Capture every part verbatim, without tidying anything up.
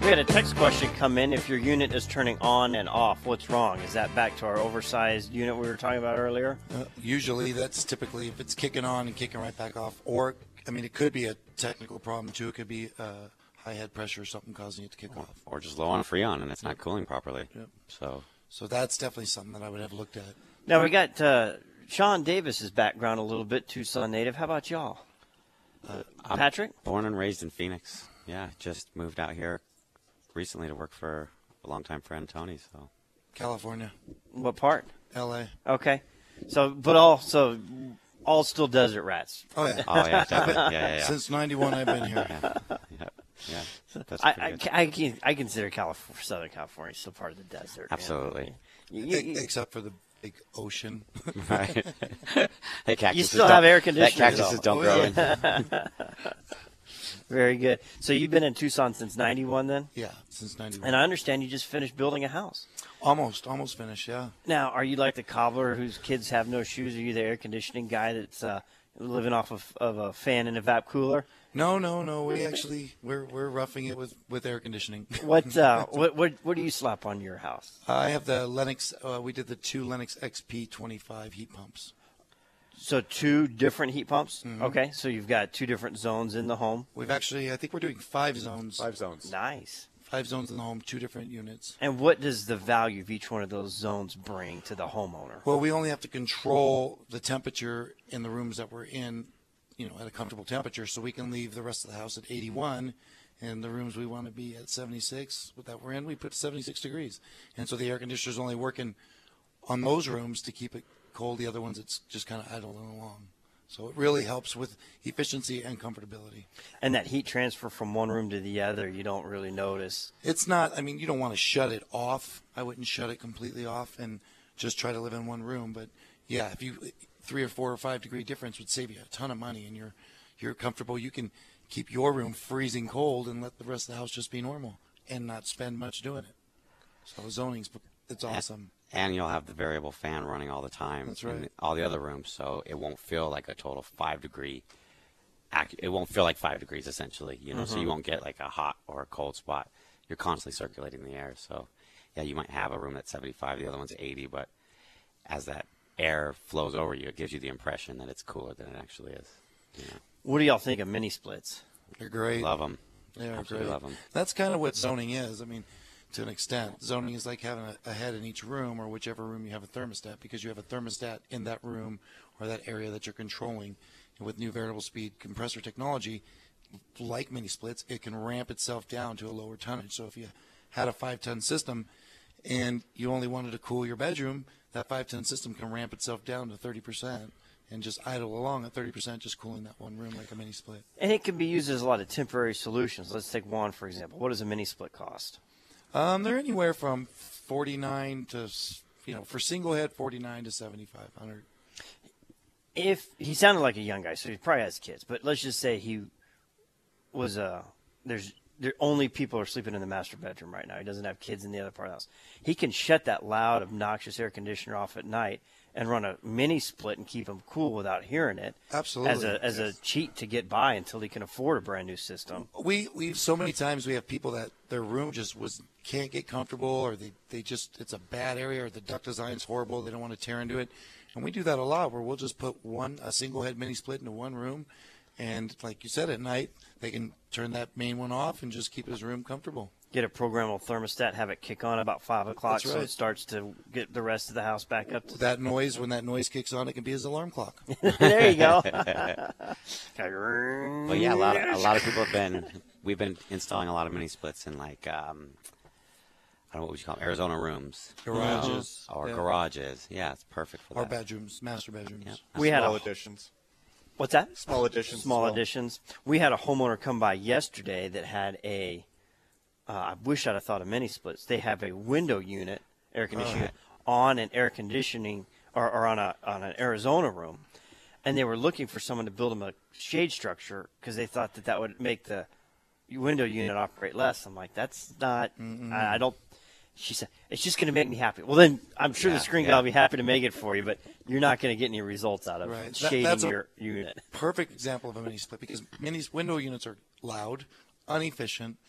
We had a text question come in. If your unit is turning on and off, what's wrong? Is that back to our oversized unit we were talking about earlier? Uh, usually that's typically if it's kicking on and kicking right back off. Or, I mean, it could be a technical problem too. It could be uh, high head pressure or something causing it to kick or, off. Or just low on Freon and it's not cooling properly. Yep. So so that's definitely something that I would have looked at. Now we got uh, Sean Davis's background a little bit, Tucson native. How about y'all? Uh, Patrick? Born and raised in Phoenix. Yeah, just moved out here recently to work for a longtime friend, Tony. So, California. What part? L A. Okay. So, but all, so all still desert rats. Oh, yeah. oh yeah, definitely. Yeah, yeah, yeah. Since ninety-one I've been here. yeah, yeah, yeah. That's I, pretty I, good. I, I consider California, Southern California still part of the desert. Absolutely. You, you, E- you, Except for the big ocean. Right. Hey, cactuses you still don't- have air conditioning. That cactuses though. don't grow in. Very good. So you've been in Tucson since ninety-one then? Yeah, since ninety-one. And I understand you just finished building a house. Almost, almost finished, yeah. Now, are you like the cobbler whose kids have no shoes? Are you the air conditioning guy that's uh, living off of, of a fan and a vap cooler? No, no, no. We actually, we're, we're roughing it with, with air conditioning. What, uh, what what what do you slap on your house? I have the Lennox, uh, we did the two Lennox X P twenty-five heat pumps. So two different heat pumps? Mm-hmm. Okay, so you've got two different zones in the home. We've actually, I think we're doing five zones. Five zones. Nice. Five zones in the home, two different units. And what does the value of each one of those zones bring to the homeowner? Well, we only have to control the temperature in the rooms that we're in, you know, at a comfortable temperature, so we can leave the rest of the house at eighty-one, and the rooms we want to be at seventy-six that we're in, we put seventy-six degrees. And so the air conditioner's only working on those rooms to keep it cold. The other ones, it's just kind of idling along. So it really helps with efficiency and comfortability. And that heat transfer from one room to the other, you don't really notice. It's not, I mean, you don't want to shut it off. I wouldn't shut it completely off and just try to live in one room. But yeah, if you, three or four or five degree difference would save you a ton of money, and you're, you're comfortable. You can keep your room freezing cold and let the rest of the house just be normal and not spend much doing it. So zoning's, it's awesome. And you'll have the variable fan running all the time. That's right. In all the other rooms, so it won't feel like a total five degree. Ac- It won't feel like five degrees essentially, you know. So you won't get like a hot or a cold spot. You're constantly circulating the air. So, yeah, you might have a room that's seventy-five, the other one's eighty, but as that air flows over you, it gives you the impression that it's cooler than it actually is. You know? What do y'all think of mini splits? They're great. Love them. They're Absolutely great. love them. That's kind of what zoning is. I mean, to an extent, zoning is like having a, a head in each room, or whichever room you have a thermostat, because you have a thermostat in that room or that area that you're controlling. And with new variable speed compressor technology, like mini splits, it can ramp itself down to a lower tonnage. So if you had a five-ton system and you only wanted to cool your bedroom, that five-ton system can ramp itself down to thirty percent and just idle along at thirty percent, just cooling that one room like a mini split. And it can be used as a lot of temporary solutions. Let's take one, for example. What does a mini split cost? Um, they're anywhere from forty-nine to, you know, for single head, forty-nine to seventy-five hundred. If he sounded like a young guy, so he probably has kids, but let's just say he was uh there's there only people are sleeping in the master bedroom right now. He doesn't have kids in the other part of the house. He can shut that loud, obnoxious air conditioner off at night and run a mini split and keep him cool without hearing it. Absolutely. As a as a cheat to get by until he can afford a brand new system. We we so many times we have people that their room just was can't get comfortable, or they, they just it's a bad area, or the duct design's horrible. They don't want to tear into it, and we do that a lot where we'll just put one a single head mini split into one room, and like you said, at night they can turn that main one off and just keep his room comfortable. Get a programmable thermostat, have it kick on about five o'clock, That's so right. it starts to get the rest of the house back up to That noise, when that noise kicks on, it can be his alarm clock. There you go. Well, yeah, a lot of a lot of people have been. We've been installing a lot of mini splits in like um, I don't know what would you call them, Arizona rooms, Garages. you know, or Yeah. garages. Yeah, it's perfect for Or that. bedrooms, master bedrooms. Yeah. We had Small a additions. what's that? Small additions. as Small well. additions. We had a homeowner come by yesterday that had a. Uh, I wish I'd have thought of mini splits. They have a window unit, air conditioning, unit, on an air conditioning or, or on a on an Arizona room, and they were looking for someone to build them a shade structure because they thought that that would make the window unit operate less. I'm like, that's not. I, I don't. She said it's just going to make me happy. Well, then I'm sure Yeah, the screen yeah. guy will be happy to make it for you, but you're not going to get any results out of Right. That- shading that's a- your unit. Perfect example of a mini split, because mini window units are loud, inefficient.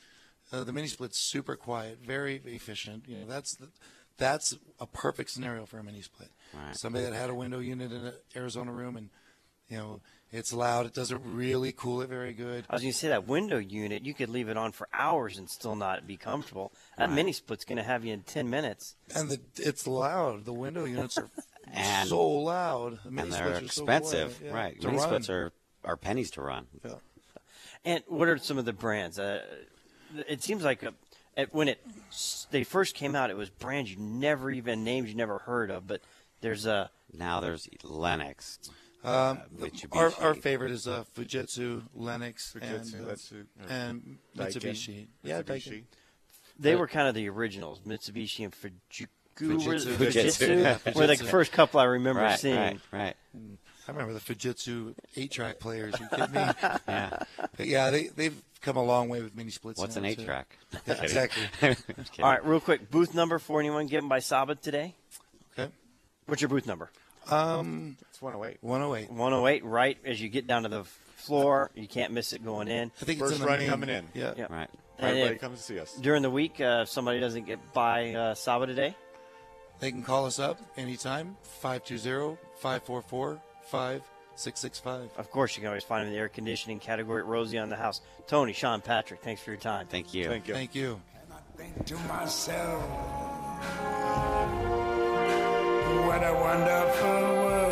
Uh, the mini split's super quiet, very efficient. You know, that's the, that's a perfect scenario for a mini split. Right. Somebody that had a window unit in an Arizona room, and you know, it's loud. It doesn't really cool it very good. I was going to say that window unit, you could leave it on for hours and still not be comfortable. That Right. mini split's going to have you in ten minutes. And the, it's loud. The window units are And- so loud. The mini And they're splits are so expensive, quiet, yeah, right? to Mini run. splits are, are pennies to run. Yeah. And what are some of the brands? Uh, it seems like a, at, when it they first came out, it was brands you never even names you never heard of. But there's a Now there's Lennox. Um, uh, Mitsubishi. our, our favorite is uh, Fujitsu, Lennox, Fujitsu, and, uh, that's it. and Daikin. Mitsubishi. Yeah, Mitsubishi. Daikin. they But- were kind of the originals, Mitsubishi and Fujiku. Fujitsu. Fujitsu, Fujitsu. Yeah, were like Fujitsu. the first couple I remember Right, seeing. right, right. I remember the Fujitsu eight-track players. Are you kidding me? Yeah. But yeah, they, they've come a long way with mini splits. What's now, an eight too. track? Yeah, exactly. All right, real quick, booth number for anyone given by Saba today. Okay. What's your booth number? Um, It's one oh eight. one oh eight. one oh eight, right as you get down to the floor. You can't miss it going in. I think First it's in the run main- coming in. Yeah. Yeah. Right. And Everybody if- comes to see us. During the week, uh, if somebody doesn't get by uh, Saba today, They can call us up anytime, five two zero, five four four, five six six five. of course, you can always find them in the air conditioning category at Rosie on the House. Tony, Sean, Patrick, thanks for your time. Thank you. Thank you. Thank you. And I think to myself, what a wonderful world.